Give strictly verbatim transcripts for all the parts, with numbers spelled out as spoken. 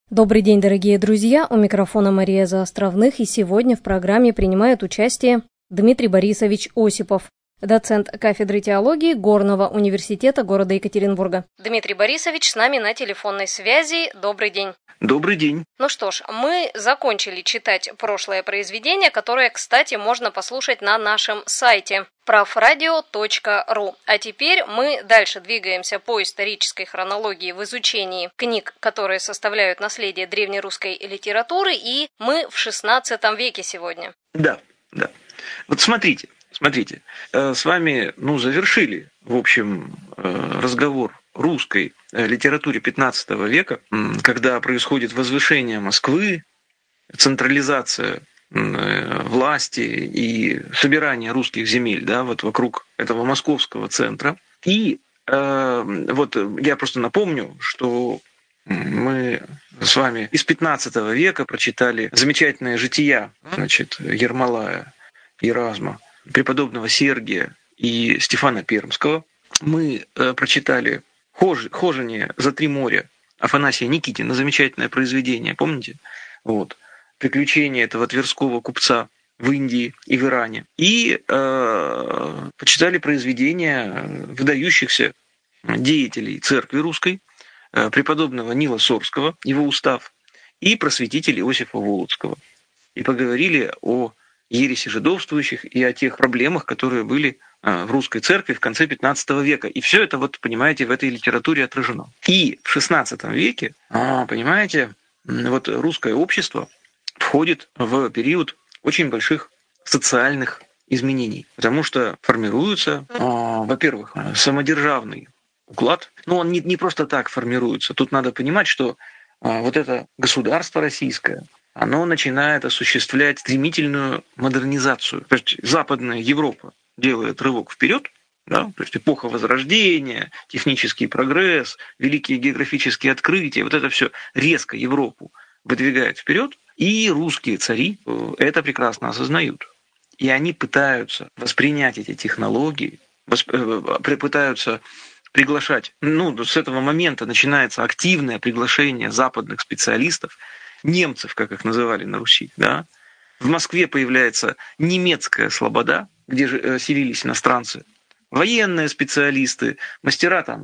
Добрый день, дорогие друзья, у микрофона Мария Заостровных, и сегодня в программе принимает участие Дмитрий Борисович Осипов, доцент кафедры теологии Горного университета города Екатеринбурга. Дмитрий Борисович с нами на телефонной связи. Добрый день. Добрый день. Ну что ж, мы закончили читать прошлое произведение, которое, кстати, можно послушать на нашем сайте праврадио точка ру. А теперь мы дальше двигаемся по исторической хронологии в изучении книг, которые составляют наследие древнерусской литературы, и мы в шестнадцатом веке сегодня. Да, да. Вот смотрите, смотрите, с вами, ну, завершили, в общем, разговор русской литературе пятнадцатого века, когда происходит возвышение Москвы, централизация власти и собирание русских земель, да, вот вокруг этого московского центра. И э, вот я просто напомню, что мы с вами из пятнадцатого века прочитали замечательные жития, значит, Ермолая, Еразма, преподобного Сергия и Стефана Пермского. Мы э, прочитали «Хожение за три моря» Афанасия Никитина, замечательное произведение, помните? Вот. Приключения этого тверского купца в Индии и в Иране. И э, почитали произведения выдающихся деятелей церкви русской, э, преподобного Нила Сорского, его устав, и просветителя Иосифа Волоцкого. И поговорили о ереси жидовствующих и о тех проблемах, которые были в русской церкви в конце пятнадцатого века. И все это, вот, понимаете, в этой литературе отражено. И в шестнадцатом веке, понимаете, вот русское общество входит в период очень больших социальных изменений, потому что формируется, во-первых, самодержавный уклад. Но он не, не просто так формируется. Тут надо понимать, что вот это государство российское, оно начинает осуществлять стремительную модернизацию. То есть Западная Европа делает рывок вперед, да, то есть эпоха Возрождения, технический прогресс, великие географические открытия, вот это все резко Европу выдвигает вперед, и русские цари это прекрасно осознают. И они пытаются воспринять эти технологии, пытаются приглашать, ну, с этого момента начинается активное приглашение западных специалистов, немцев, как их называли на Руси, да. В Москве появляется немецкая слобода, где же селились иностранцы, военные специалисты, мастера там,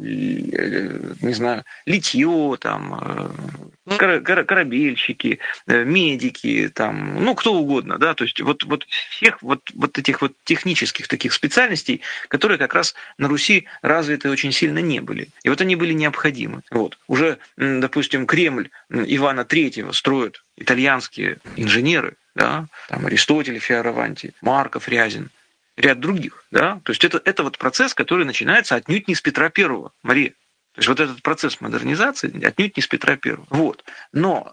не знаю, литье, там, корабельщики, медики, там, ну, кто угодно, да, то есть вот, вот всех вот, вот этих вот технических таких специальностей, которые как раз на Руси развиты очень сильно не были. И вот они были необходимы. Вот. Уже, допустим, Кремль Ивана Третьего строят итальянские инженеры, да, там Аристотель, Фиораванти, Марков, Рязин, ряд других, да, то есть это, это вот процесс, который начинается отнюдь не с Петра Первого, Мария. То есть вот этот процесс модернизации отнюдь не с Петра Первого. Вот. Но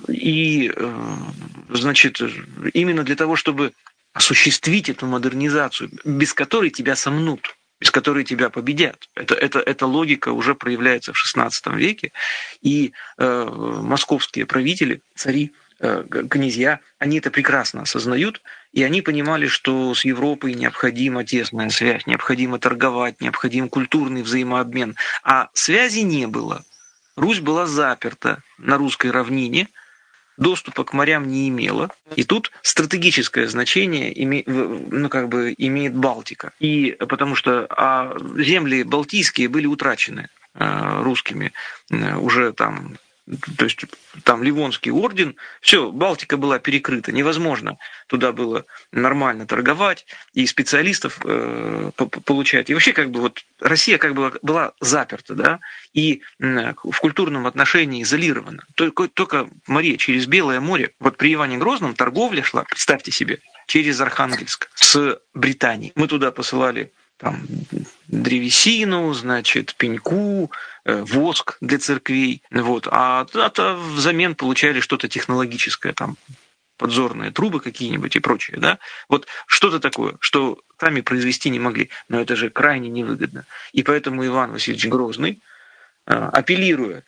и, значит, именно для того, чтобы осуществить эту модернизацию, без которой тебя сомнут, без которой тебя победят, это, это, эта логика уже проявляется в шестнадцатом веке, и э, московские правители, цари, князья, они это прекрасно осознают, и они понимали, что с Европой необходима тесная связь, необходимо торговать, необходим культурный взаимообмен. А связи не было. Русь была заперта на русской равнине, доступа к морям не имела. И тут стратегическое значение име, ну, как бы имеет Балтика. И потому что а земли балтийские были утрачены а, русскими а, уже там. То есть там Ливонский орден, все, Балтика была перекрыта, невозможно туда было нормально торговать и специалистов э, получать. И вообще как бы вот Россия как бы была заперта, да, и э, в культурном отношении изолирована. Только, только Мария, через Белое море, вот при Иване Грозном торговля шла, представьте себе, через Архангельск с Британией. Мы туда посылали там древесину, значит, пеньку, воск для церквей, вот, а, а взамен получали что-то технологическое, там, подзорные трубы какие-нибудь и прочее, да, вот что-то такое, что сами произвести не могли, но это же крайне невыгодно. И поэтому Иван Васильевич Грозный, апеллируя,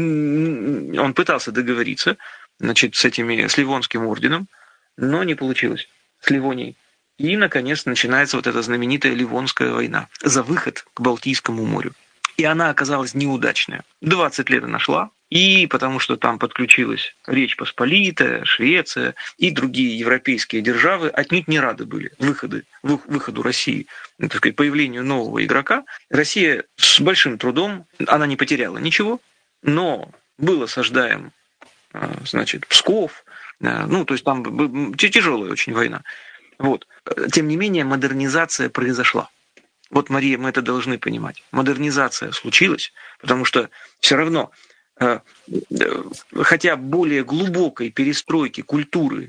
он пытался договориться, значит, с этими, с Ливонским орденом, но не получилось, с Ливонией. И, наконец, начинается вот эта знаменитая Ливонская война за выход к Балтийскому морю. И она оказалась неудачная. двадцать лет она шла, и потому что там подключилась Речь Посполитая, Швеция и другие европейские державы отнюдь не рады были выходы, выходу России, так сказать, появлению нового игрока. Россия с большим трудом, она не потеряла ничего, но был осаждаем, значит, Псков, ну, то есть там тяжелая очень война. Вот. Тем не менее, модернизация произошла. Вот, Мария, мы это должны понимать. Модернизация случилась, потому что все равно, хотя более глубокой перестройки культуры,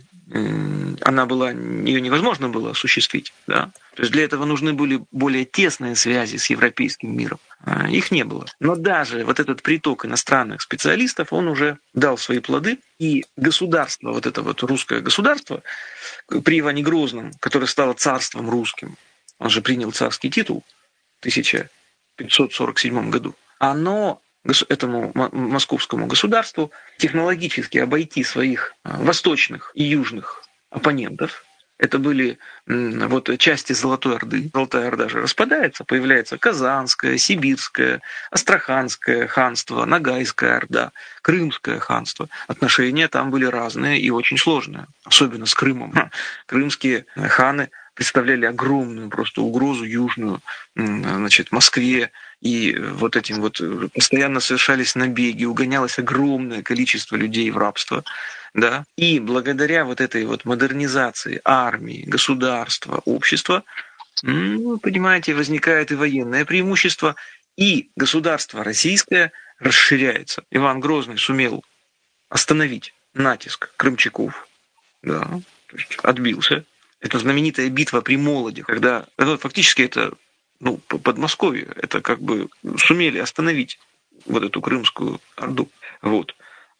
она была, ее невозможно было осуществить. Да? То есть для этого нужны были более тесные связи с европейским миром. Их не было. Но даже вот этот приток иностранных специалистов, он уже дал свои плоды. И государство, вот это вот русское государство, при Иване Грозном, которое стало царством русским, он же принял царский титул в тысяча пятьсот сорок седьмом году, оно этому московскому государству технологически обойти своих восточных и южных оппонентов. Это были вот части Золотой Орды. Золотая Орда же распадается, появляется Казанское, Сибирское, Астраханское ханство, Ногайская Орда, Крымское ханство. Отношения там были разные и очень сложные, особенно с Крымом. Крымские ханы представляли огромную просто угрозу южную, значит, Москве, и вот этим вот постоянно совершались набеги, угонялось огромное количество людей в рабство, да, и благодаря вот этой вот модернизации армии, государства, общества, ну, понимаете, возникает и военное преимущество, и государство российское расширяется. Иван Грозный сумел остановить натиск крымчаков, да, то есть отбился. Это знаменитая битва при Молоде, когда ну, фактически это ну, Подмосковье, это как бы сумели остановить вот эту Крымскую Орду. Вот.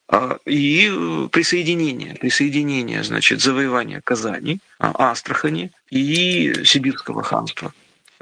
И присоединение, присоединение, значит, завоевания Казани, Астрахани и Сибирского ханства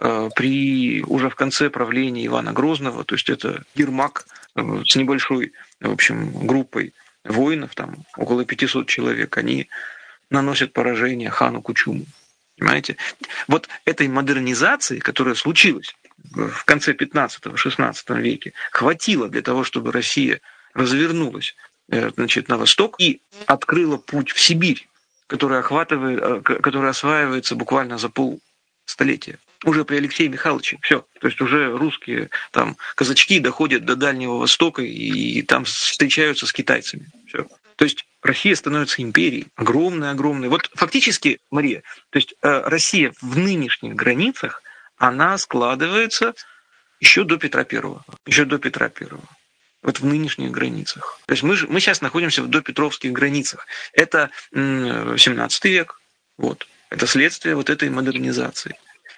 при уже в конце правления Ивана Грозного, то есть это Ермак с небольшой, в общем, группой воинов, там около пятисот человек, они наносят поражение хану Кучуму. Понимаете? Вот этой модернизации, которая случилась в конце пятнадцатом-шестнадцатом веке, хватило для того, чтобы Россия развернулась, значит, на восток и открыла путь в Сибирь, который охватывает, который осваивается буквально за полстолетия. Уже при Алексее Михайловиче все. То есть уже русские там казачки доходят до Дальнего Востока и, и там встречаются с китайцами. Все. То есть Россия становится империей, огромной-огромной. Вот фактически, Мария, то есть Россия в нынешних границах, она складывается еще до Петра Первого. Еще до Петра Первого. Вот в нынешних границах. То есть мы, же, мы сейчас находимся в допетровских границах. Это семнадцатый век. Вот. Это следствие вот этой модернизации.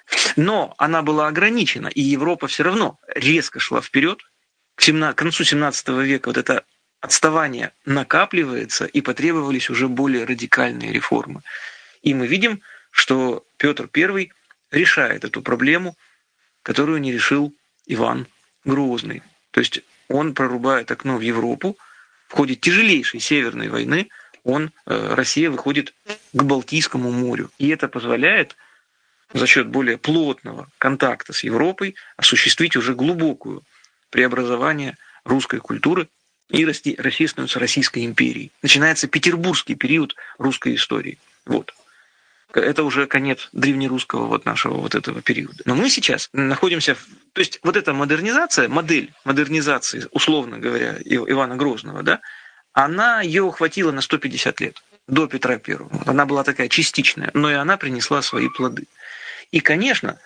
Но она была ограничена, и Европа все равно резко шла вперед. К концу семнадцатого века вот это отставание накапливается, и потребовались уже более радикальные реформы. И мы видим, что Петр Первый решает эту проблему, которую не решил Иван Грозный. То есть он прорубает окно в Европу, в ходе тяжелейшей Северной войны он, Россия выходит к Балтийскому морю. И это позволяет за счет более плотного контакта с Европой осуществить уже глубокую преобразование русской культуры, и Россия становится Российской империей. Начинается петербургский период русской истории. Вот. Это уже конец древнерусского вот нашего вот этого периода. Но мы сейчас находимся... В... То есть вот эта модернизация, модель модернизации, условно говоря, Ивана Грозного, да, она ее хватило на сто пятьдесят лет, до Петра Первого. Она была такая частичная, но и она принесла свои плоды. И, конечно,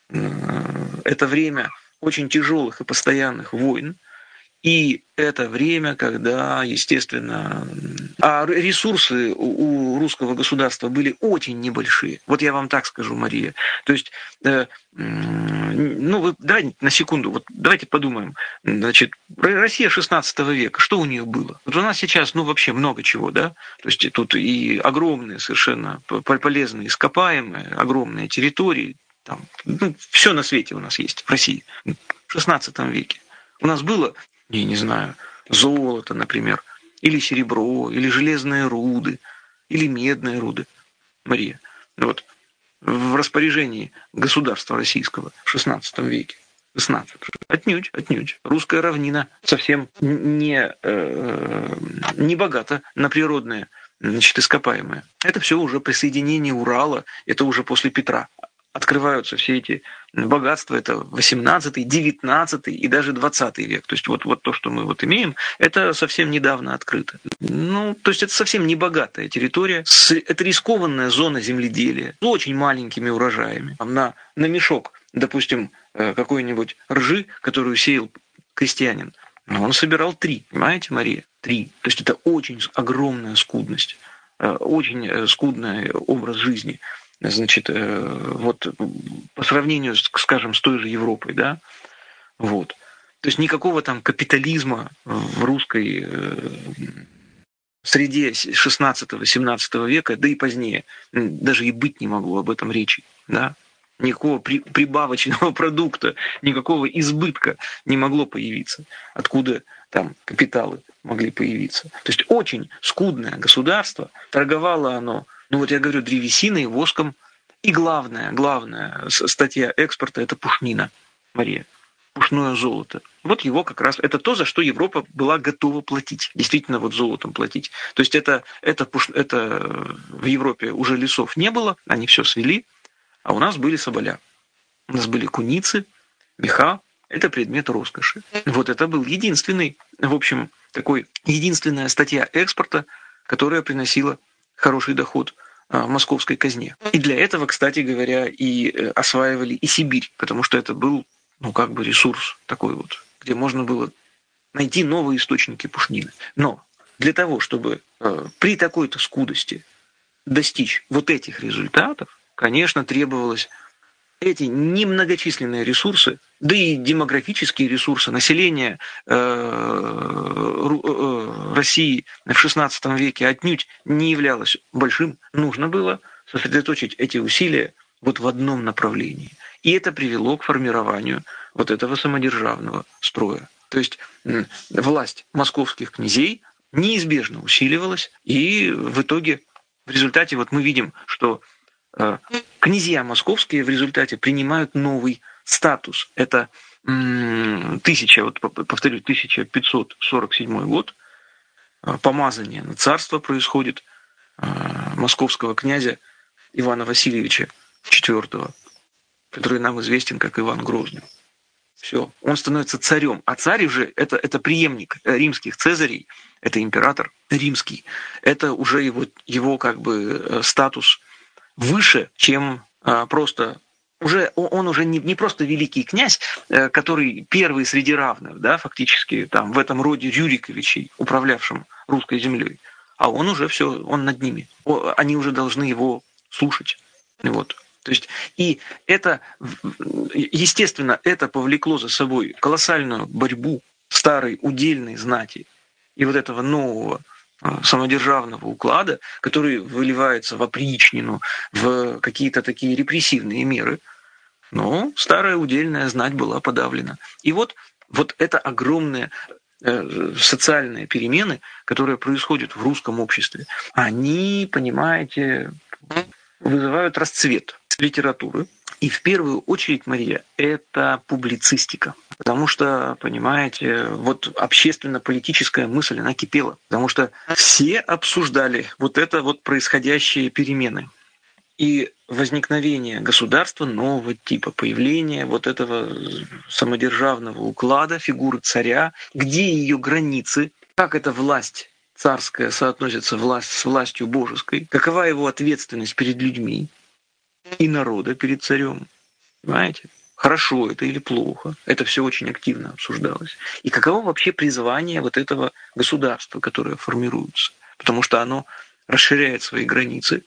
это время очень тяжелых и постоянных войн, и это время, когда, естественно, а ресурсы у русского государства были очень небольшие. Вот я вам так скажу, Мария. То есть, э, ну, вы давайте на секунду, вот давайте подумаем. Значит, Россия шестнадцатого века, что у нее было? Вот у нас сейчас, ну, вообще много чего, да? То есть тут и огромные совершенно полезные ископаемые, огромные территории, там, ну, все на свете у нас есть в России в шестнадцатом веке. У нас было... Я не знаю, золото, например, или серебро, или железные руды, или медные руды. Мария, вот, в распоряжении государства российского в шестнадцатом веке. шестнадцать. Отнюдь, отнюдь. Русская равнина совсем не, э, не богата на природные, значит, ископаемые. Это все уже присоединение Урала, это уже после Петра. Открываются все эти богатства, это восемнадцатый, девятнадцатый и даже двадцатый век. То есть вот, вот то, что мы вот имеем, это совсем недавно открыто. Ну, то есть это совсем не богатая территория, это рискованная зона земледелия с очень маленькими урожаями. На, на мешок, допустим, какой-нибудь ржи, которую сеял крестьянин, он собирал три, понимаете, Мария? Три. То есть это очень огромная скудность, очень скудный образ жизни. Значит, вот по сравнению, скажем, с той же Европой, да, вот. То есть никакого там капитализма в русской среде шестнадцатого-семнадцатого века, да и позднее, даже и быть не могло об этом речи, да. Никакого прибавочного продукта, никакого избытка не могло появиться. Откуда там капиталы могли появиться? То есть очень скудное государство, торговало оно, ну вот я говорю, древесиной, воском. И главная, главная статья экспорта – это пушнина, Мария, пушное золото. Вот его как раз, это то, за что Европа была готова платить, действительно вот золотом платить. То есть это, это, пуш, это в Европе уже лесов не было, они все свели, а у нас были соболя. У нас были куницы, меха, это предмет роскоши. Вот это был единственный, в общем, такой, единственная статья экспорта, которая приносила хороший доход московской казне. И для этого, кстати говоря, и осваивали и Сибирь, потому что это был, ну, как бы ресурс такой вот, где можно было найти новые источники пушнины. Но для того, чтобы э, при такой-то скудости достичь вот этих результатов, конечно, требовалось эти немногочисленные ресурсы, да и демографические ресурсы населения э, России в шестнадцатом веке отнюдь не являлось большим. Нужно было сосредоточить эти усилия вот в одном направлении. И это привело к формированию вот этого самодержавного строя. То есть власть московских князей неизбежно усиливалась, и в итоге, в результате вот мы видим, что князья московские в результате принимают новый статус. Это тысяча, вот повторю, тысяча пятьсот сорок седьмой год. Помазание на царство происходит московского князя Ивана Васильевича четвёртого, который нам известен как Иван Грозный. Все, он становится царем. А царь уже это, это преемник римских цезарей, это император римский. Это уже его, его как бы статус выше, чем а, просто уже он уже не, не просто великий князь, который первый среди равных, да, фактически там в этом роде Рюриковичей, управлявшим русской землей, а он уже все, он над ними, они уже должны его слушать, вот. То есть и это, естественно, это повлекло за собой колоссальную борьбу старой удельной знати и вот этого нового самодержавного уклада, который выливается в опричнину, в какие-то такие репрессивные меры. Но старая удельная знать была подавлена. И вот, вот это огромные э, социальные перемены, которые происходят в русском обществе, они, понимаете, вызывают расцвет литературы. И в первую очередь, Мария, это публицистика. Потому что, понимаете, вот общественно-политическая мысль, она кипела. Потому что все обсуждали вот это вот происходящие перемены. И возникновение государства нового типа, появление вот этого самодержавного уклада, фигуры царя, где ее границы, как эта власть царская соотносится власть с властью божеской, какова его ответственность перед людьми и народа перед царем, понимаете? Хорошо это или плохо, это все очень активно обсуждалось. И каково вообще призвание вот этого государства, которое формируется, потому что оно расширяет свои границы.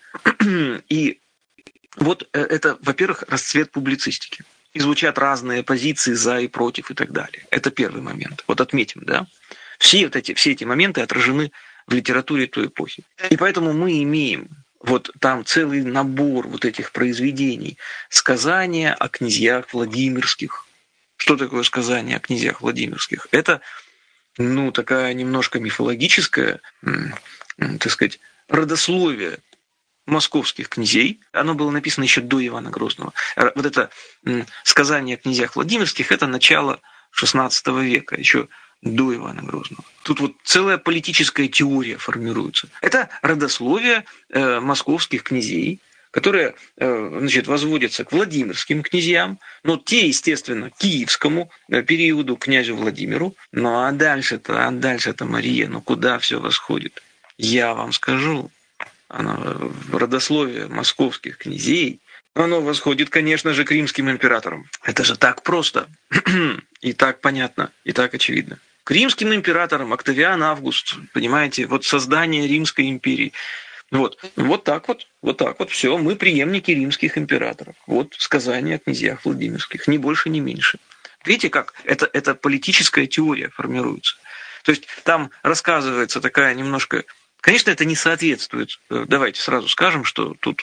И вот это, во-первых, расцвет публицистики. И звучат разные позиции за и против и так далее. Это первый момент. Вот отметим, да? Все, вот эти, все эти моменты отражены в литературе той эпохи. И поэтому мы имеем вот там целый набор вот этих произведений. Сказания о князьях Владимирских. Что такое сказание о князьях Владимирских? Это, ну, такая немножко мифологическая, так сказать, родословие московских князей. Оно было написано еще до Ивана Грозного. Вот это сказание о князьях Владимирских – это начало шестнадцатого века, еще до Ивана Грозного. Тут вот целая политическая теория формируется. Это родословие э, московских князей, которые э, значит, возводятся к Владимирским князьям, но те, естественно, к киевскому периоду, князю Владимиру. Ну а дальше-то, а дальше-то, Мария, ну куда все восходит? Я вам скажу. Оно, родословие московских князей, оно восходит, конечно же, к римским императорам. Это же так просто, и так понятно, и так очевидно. К римским императорам Октавиан Август, понимаете, вот создание Римской империи. Вот, вот так вот, вот так вот, все, мы преемники римских императоров. Вот сказание о князьях Владимирских, ни больше, ни меньше. Видите, как это, это политическая теория формируется. То есть там рассказывается такая немножко... Конечно, это не соответствует. Давайте сразу скажем, что тут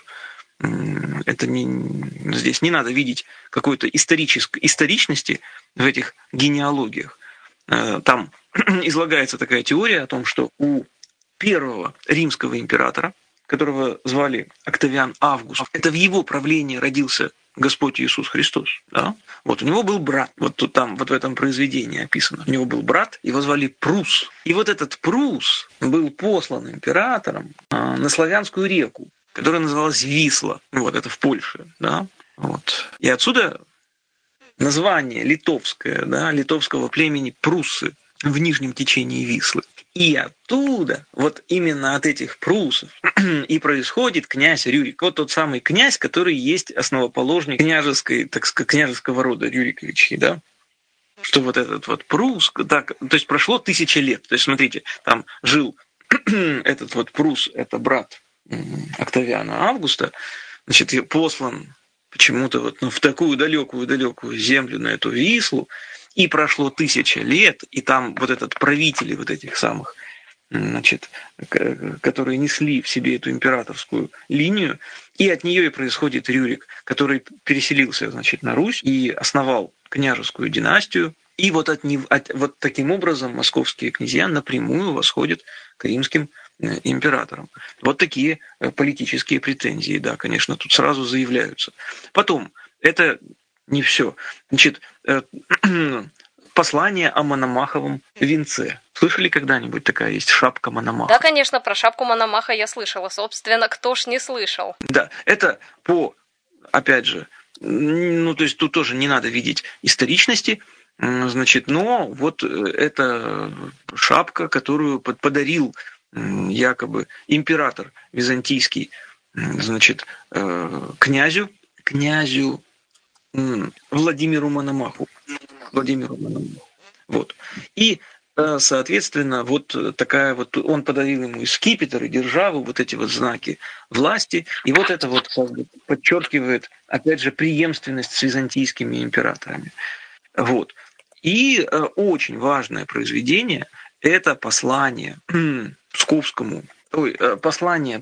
это не, здесь не надо видеть какой-то исторической историчности в этих генеалогиях. Там излагается такая теория о том, что у первого римского императора, которого звали Октавиан Август, это в его правлении родился Господь Иисус Христос. Да? Вот у него был брат, вот тут там, вот в этом произведении описано. У него был брат, его звали Прус. И вот этот Прус был послан императором на славянскую реку, которая называлась Висла. Вот это в Польше. Да? Вот. И отсюда название литовское, да, литовского племени Пруссы в нижнем течении Вислы. И оттуда, вот именно от этих прусов, и происходит князь Рюрик. Вот тот самый князь, который есть основоположник княжеской, так сказать, княжеского рода Рюриковичей, да? Что вот этот вот прус, так, то есть прошло тысяча лет. То есть, смотрите, там жил этот вот прус, это брат Октавиана Августа, значит, послан почему-то вот ну, в такую далекую-далекую землю, на эту Вислу, и прошло тысяча лет, и там вот этот правители вот этих самых, значит, которые несли в себе эту императорскую линию, и от нее и происходит Рюрик, который переселился, значит, на Русь и основал княжескую династию. И вот, от него, от, вот таким образом московские князья напрямую восходят к римским императорам. Вот такие политические претензии, да, конечно, тут сразу заявляются. Потом, это не все. Значит, послание о Мономаховом венце. Слышали когда-нибудь такая есть шапка Мономаха? Да, конечно, про шапку Мономаха я слышала. Собственно, кто ж не слышал? Да, это по, опять же, ну, то есть тут тоже не надо видеть историчности, значит, но вот эта шапка, которую подарил якобы император византийский, значит, князю, князю Владимиру Мономаху. Владимиру Мономаху. Вот. И, соответственно, вот такая вот, он подарил ему и скипетр, и державу, вот эти вот знаки власти, и вот это вот как бы подчеркивает, опять же, преемственность с византийскими императорами. Вот. И очень важное произведение – это послание Псковскому, ой, послание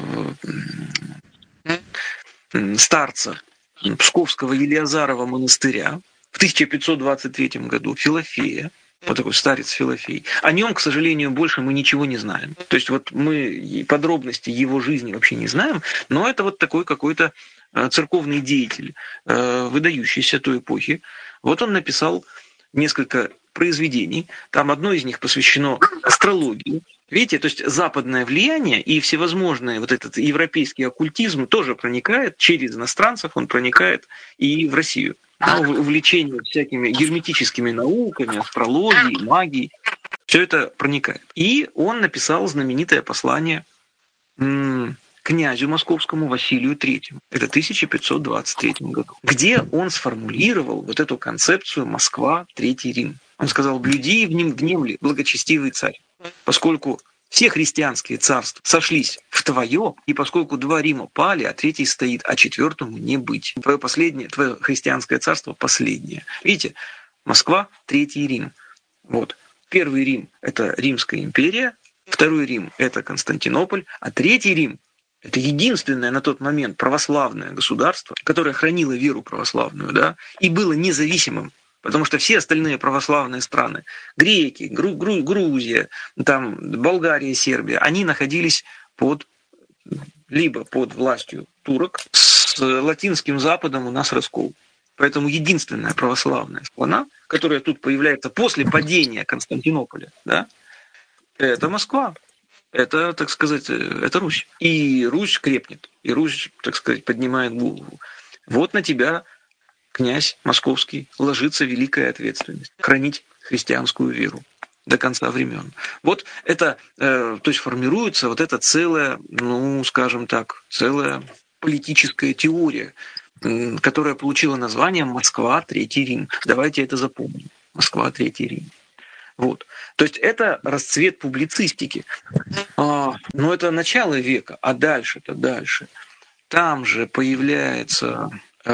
старца Псковского Елеазарова монастыря в тысяча пятьсот двадцать третьем году Филофея, вот такой старец Филофей. О нем, к сожалению, больше мы ничего не знаем. То есть вот мы подробности его жизни вообще не знаем, но это вот такой какой-то церковный деятель, выдающийся той эпохи. Вот он написал несколько произведений. Там одно из них посвящено астрологии. Видите, то есть западное влияние и всевозможные вот этот европейский оккультизм тоже проникает через иностранцев, он проникает и в Россию. Ну, увлечение всякими герметическими науками, астрологией, магией, все это проникает. И он написал знаменитое послание м- князю московскому Василию Третьему. Это в тысяча пятьсот двадцать третьем году. Где он сформулировал вот эту концепцию «Москва, Третий Рим». Он сказал: «Блюди и внемли, благочестивый царь, поскольку все христианские царства сошлись в твое, и поскольку два Рима пали, а третий стоит, а четвертому не быть. Твое последнее, твое христианское царство последнее». Видите, Москва, Третий Рим. Вот. Первый Рим – это Римская империя, второй Рим – это Константинополь, а третий Рим – это единственное на тот момент православное государство, которое хранило веру православную, да, и было независимым. Потому что все остальные православные страны, греки, Гру- Гру- Грузия, там, Болгария, Сербия, они находились под либо под властью турок, с латинским Западом у нас раскол. Поэтому единственная православная страна, которая тут появляется после падения Константинополя, да, это Москва. Это, так сказать, это Русь. И Русь крепнет, и Русь, так сказать, поднимает голову. Вот на тебя, князь московский, ложится великая ответственность – хранить христианскую веру до конца времен. Вот это, э, то есть формируется вот эта целая, ну, скажем так, целая политическая теория, э, которая получила название «Москва, Третий Рим». Давайте это запомним. Москва, Третий Рим. Вот. То есть это расцвет публицистики. А, но это начало века, а дальше-то дальше. Там же появляется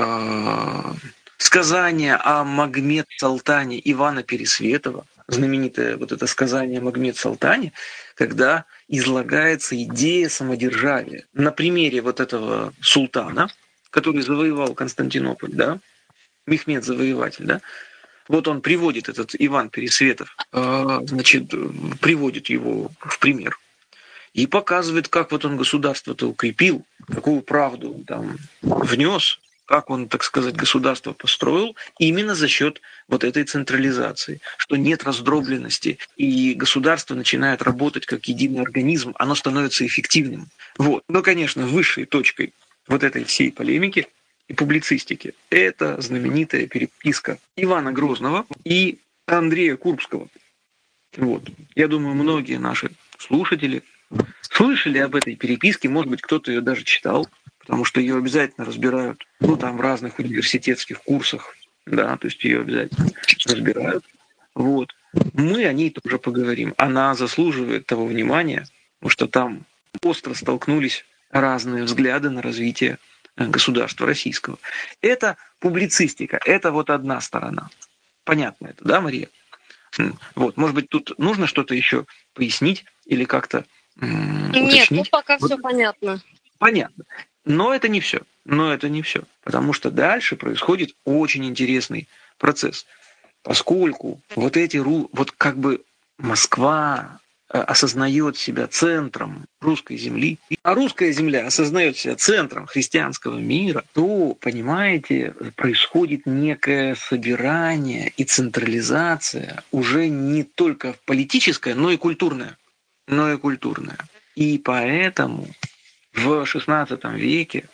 э, сказание о Магмед-Салтане Ивана Пересветова, знаменитое вот это сказание о Магмед-Салтане, когда излагается идея самодержавия. На примере вот этого султана, который завоевал Константинополь, да, Мехмед завоеватель, да, вот он приводит этот Иван Пересветов, значит, приводит его в пример и показывает, как вот он государство-то укрепил, какую правду он там внес, как он, так сказать, государство построил именно за счет вот этой централизации, что нет раздробленности, и государство начинает работать как единый организм, оно становится эффективным. Вот. Но, конечно, высшей точкой вот этой всей полемики и публицистики – это знаменитая переписка Ивана Грозного и Андрея Курбского. Вот. Я думаю, многие наши слушатели слышали об этой переписке, может быть, кто-то ее даже читал, потому что ее обязательно разбирают, ну, там, в разных университетских курсах, да, то есть ее обязательно разбирают. Вот. Мы о ней тоже поговорим. Она заслуживает того внимания, потому что там остро столкнулись разные взгляды на развитие государства российского. Это публицистика, это вот одна сторона. Понятно это, да, Мария? Вот, может быть, тут нужно что-то еще пояснить или как-то м- уточнить? Нет, тут пока вот. Все понятно. Понятно. Но это не все. Но это не все. Потому что дальше происходит очень интересный процесс. Поскольку вот эти, вот как бы Москва осознает себя центром русской земли, а русская земля осознает себя центром христианского мира, то, понимаете, происходит некое собирание и централизация уже не только политическая, но и культурная. Но и культурная. И поэтому в шестнадцатом веке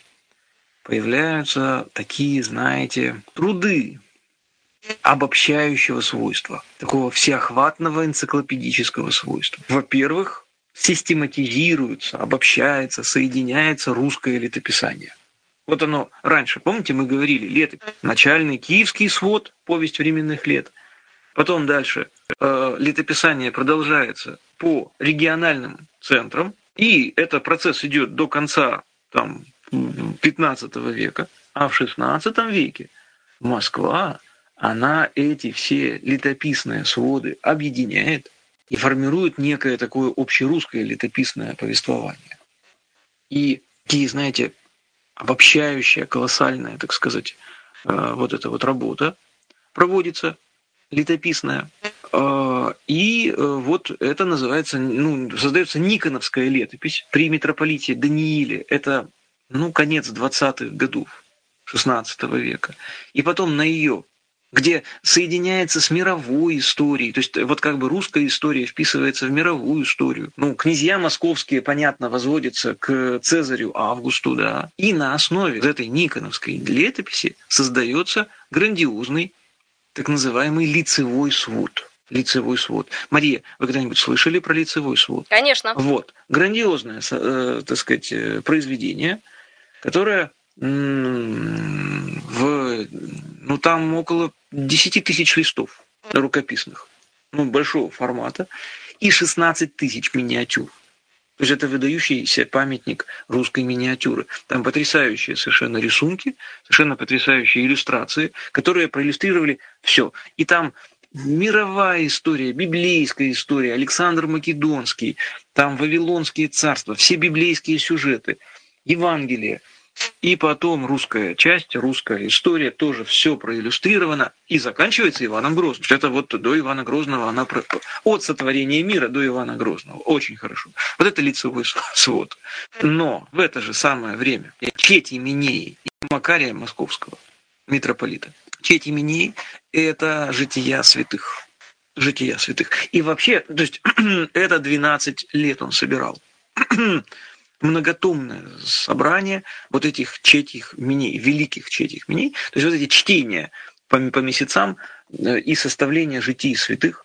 появляются такие, знаете, труды обобщающего свойства, такого всеохватного энциклопедического свойства. Во-первых, систематизируется, обобщается, соединяется русское летописание. Вот оно раньше, помните, мы говорили, летопись, начальный киевский свод, повесть временных лет. Потом дальше э, летописание продолжается по региональным центрам, и этот процесс идет до конца там, пятнадцатого века, а в шестнадцатом веке Москва, она эти все летописные своды объединяет и формирует некое такое общерусское летописное повествование. И такие, знаете, обобщающая, колоссальная, так сказать, вот эта вот работа проводится, летописная. И вот это называется, ну, создается Никоновская летопись при митрополите Данииле. Это, ну, конец двадцатых годов шестнадцатого века. И потом на ее, где соединяется с мировой историей, то есть вот как бы русская история вписывается в мировую историю. Ну, князья московские, понятно, возводятся к Цезарю Августу, да. И на основе этой Никоновской летописи создается грандиозный так называемый лицевой свод. Лицевой свод. Мария, вы когда-нибудь слышали про лицевой свод? Конечно. Вот. Грандиозное, э, так сказать, произведение, которое м- в, ну, там около десять тысяч листов рукописных, ну, большого формата, и шестнадцать тысяч миниатюр. То есть это выдающийся памятник русской миниатюры. Там потрясающие совершенно рисунки, совершенно потрясающие иллюстрации, которые проиллюстрировали все. И там мировая история, библейская история, Александр Македонский, там Вавилонские царства, все библейские сюжеты, Евангелие, И потом русская часть, русская история, тоже все проиллюстрировано и заканчивается Иваном Грозным. Это вот до Ивана Грозного, она про... от сотворения мира до Ивана Грозного. Очень хорошо. Вот это лицевой свод. Но в это же самое время четь Именеи и Макария Московского, митрополита. Четь Именеи – это жития святых. Жития святых. И вообще, то есть это двенадцать лет он собирал. Многотомное собрание вот этих четих миней, великих четих миней, то есть вот эти чтения по, по месяцам и составление житий святых,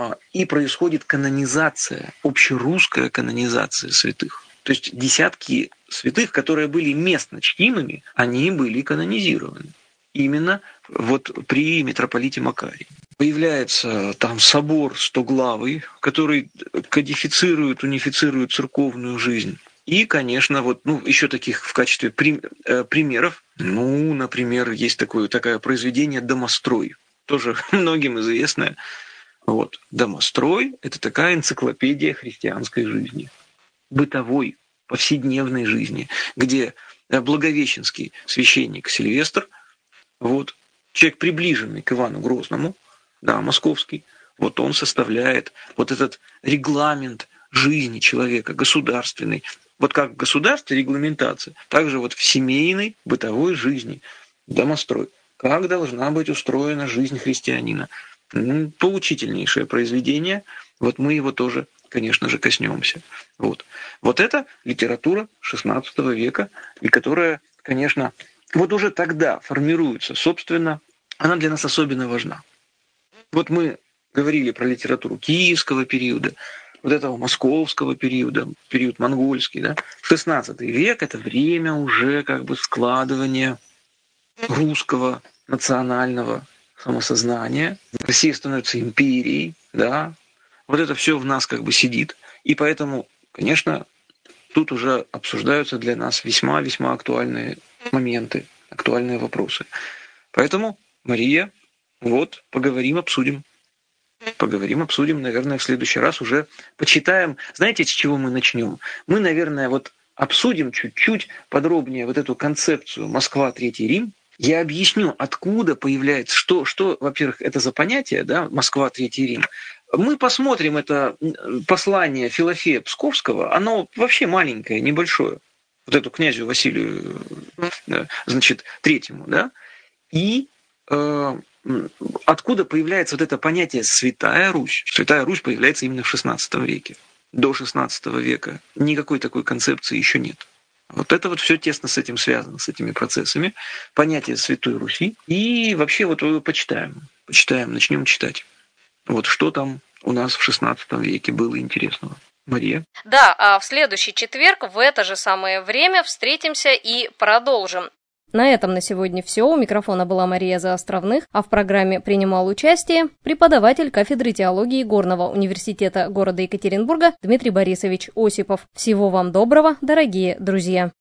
и происходит канонизация, общерусская канонизация святых. То есть десятки святых, которые были местно чтимыми, они были канонизированы. Именно вот при митрополите Макарии. Появляется там собор стоглавый, который кодифицирует, унифицирует церковную жизнь. И, конечно, вот, ну, еще таких в качестве при, э, примеров, ну, например, есть такое, такое произведение «Домострой», тоже многим известное. Вот. «Домострой» — это такая энциклопедия христианской жизни, бытовой, повседневной жизни, где благовещенский священник Сильвестр, вот, человек, приближенный к Ивану Грозному, да, московский, вот он составляет вот этот регламент жизни человека, государственный. Вот как в государстве регламентация, так же вот в семейной, бытовой жизни, домострой. Как должна быть устроена жизнь христианина. Ну, поучительнейшее произведение. Вот мы его тоже, конечно же, коснемся. Вот. Вот это литература шестнадцатого века, и которая, конечно, вот уже тогда формируется, собственно, она для нас особенно важна. Вот мы говорили про литературу киевского периода, вот этого московского периода, период монгольский, да, шестнадцатый век – это время уже как бы складывания русского национального самосознания. Россия становится империей, да, вот это все в нас как бы сидит, и поэтому, конечно, тут уже обсуждаются для нас весьма-весьма актуальные моменты, актуальные вопросы. Поэтому, Мария, вот, поговорим, обсудим. Поговорим, обсудим, наверное, в следующий раз уже почитаем. Знаете, с чего мы начнем? Мы, наверное, вот обсудим чуть-чуть подробнее вот эту концепцию «Москва, Третий Рим». Я объясню, откуда появляется, что, что во-первых, это за понятие, да, «Москва, Третий Рим». Мы посмотрим это послание Филофея Псковского, оно вообще маленькое, небольшое, вот эту князю Василию, значит, Третьему, да, и э, откуда появляется вот это понятие «Святая Русь». Святая Русь появляется именно в шестнадцатом веке. До шестнадцатого века никакой такой концепции еще нет. Вот это вот все тесно с этим связано, с этими процессами. Понятие Святой Руси. И вообще вот почитаем, почитаем, начнем читать. Вот что там у нас в шестнадцатом веке было интересного. Мария? Да, а в следующий четверг в это же самое время встретимся и продолжим. На этом на сегодня все. У микрофона была Мария Заостровных, а в программе принимал участие преподаватель кафедры теологии Горного университета города Екатеринбурга Дмитрий Борисович Осипов. Всего вам доброго, дорогие друзья!